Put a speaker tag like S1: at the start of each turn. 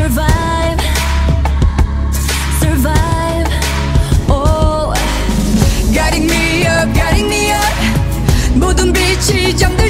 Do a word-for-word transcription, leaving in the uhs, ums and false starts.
S1: survive, survive. Oh, guiding me up, guiding me up. 모든 빛이 잠들